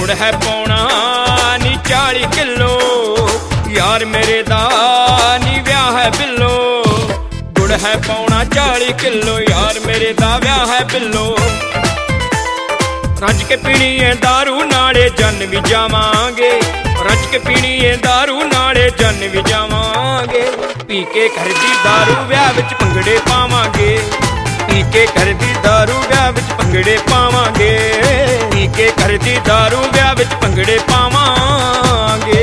गुड़ है पौना नी 40 किलो यार मेरे दा नी ब्याह है बिल्लो। गुड़ है पौना 40 किलो यार मेरे दा ब्याह है बिल्लो। रज के पीनी है दारू नाले जन भी जावांगे, रज के पीनी है दारू नाले जन भी जावांगे। पी के घर दी दारू ब्याह विच भंगड़े पावांगे, पी के घर दी दारू ब्याह विच भंगड़े पावांगे, पी के घर दी दारू ब्याह विच भंगड़े पावांगे।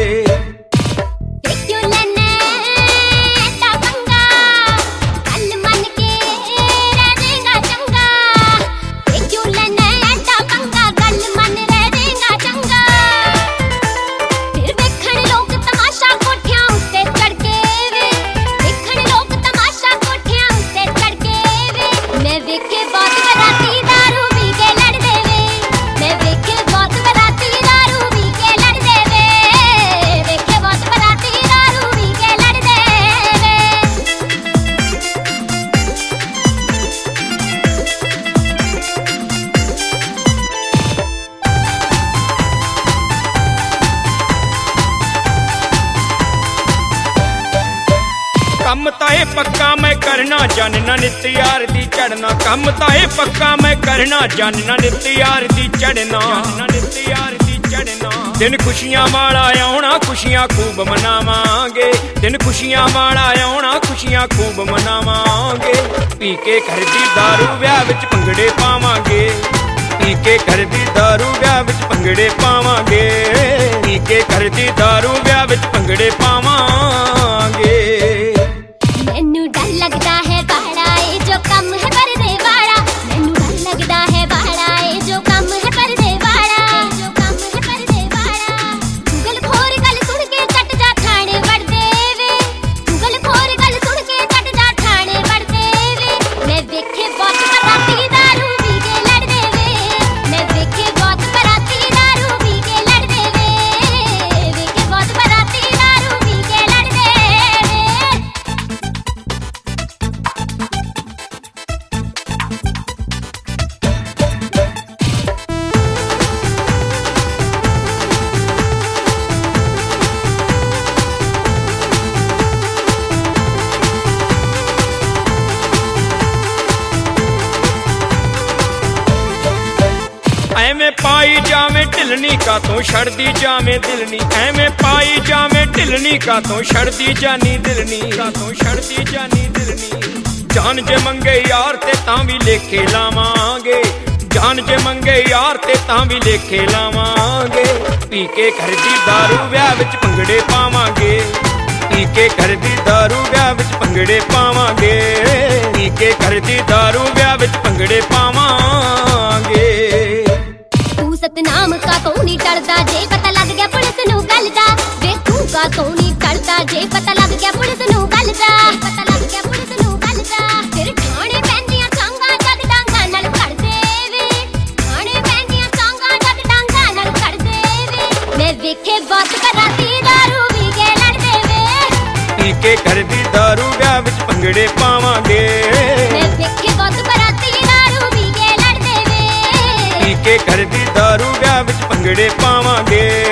कम ताए पक्का मैं करना जानना नित यार दी चढ़ना, कम ताए पक्का मैं करना जानना नित यार दी चढ़ना, नित यार दी चढ़ना। दिन खुशियां वाला आउणा खुशियां खूब मनावांगे, दिन खुशियां वाला आउणा खुशियां खूब मनावांगे। पी के घर दी दारू ब्याह विच भंगड़े पावांगे, पी के घर दी दारू ब्याह विच भंगड़े पावांगे, पी के घर दी दारू ब्याह विच भंगड़े पावांगे। मैनू डर लगदा है बाड़ा ए जो कम है परदे वाला, मैनू डर लगदा है बाड़ा ए जो कम है परदे वाला, जो कम है परदे वाला। चुगल खोर गल सुन के चट जा थाने वड़ देवे, चुगल खोर गल सुन के चट जा थाने वड़ देवे। मैं वेखे बहुत बराती दारू पी के लड़ देवे, मैं वेखे बहुत बराती दारू पी के लड़ देवे, वेखे बहुत बराती दारू पी के लड़ देवे। ਐਵੇਂ ਪਾਈ ਜਾਵੇਂ ਢਿਲਣੀ ਕਾ ਤੋਂ ਛੜਦੀ ਜਾਵੇਂ ਦਿਲਨੀ, ਐਵੇਂ ਪਾਈ ਜਾਵੇਂ ਢਿਲਣੀ ਕਾ ਤੋਂ ਛੜਦੀ ਜਾਨੀ ਦਿਲਨੀ, ਕਾ ਤੋਂ ਛੜਦੀ ਜਾਨੀ ਦਿਲਨੀ। ਜਾਨ ਜੇ ਮੰਗੇ ਯਾਰ ਤੇ ਤਾਂ ਵੀ ਲੇਖੇ ਲਾਵਾਂਗੇ, ਜਾਨ ਜੇ ਮੰਗੇ ਯਾਰ ਤੇ ਤਾਂ ਵੀ ਲੇਖੇ ਲਾਵਾਂਗੇ। ਪੀ ਕੇ ਘਰ ਦੀ ਦਾਰੂ ਵਿਆਹ ਵਿੱਚ ਭੰਗੜੇ ਪਾਵਾਂਗੇ, ਪੀ ਕੇ ਘਰ ਦੀ ਦਾਰੂ ਵਿਆਹ ਵਿੱਚ ਭੰਗੜੇ ਪਾਵਾਂਗੇ, ਪੀ ਕੇ ਘਰ ਦੀ ਦਾਰੂ ਵਿਆਹ ਵਿੱਚ ਭੰਗੜੇ ਪਾਵਾਂਗੇ। सतनाम का तो नहीं डरदा जे पता लग गया पुलिस नू गल दा, वे तू का तो नहीं डरदा जे पता लग गया पुलिस नू गल दा, पता लग गया पुलिस नू गल दा। फिर ठाणे पैंदियां सांगां जद डांगा नाल कड़ देवे, ठाणे पैंदियां सांगां जद डांगा नाल कड़ देवे। मैं वेखे बहुत बराती दारू पी के लड़ देवे, पी के घर दी दारू ब्याह विच भंगड़े पावांगे, मैं वेखे बहुत बराती दारू पी के लड़ देवे, पी के घर दी दारू ब्याह विच भंगड़े पावांगे।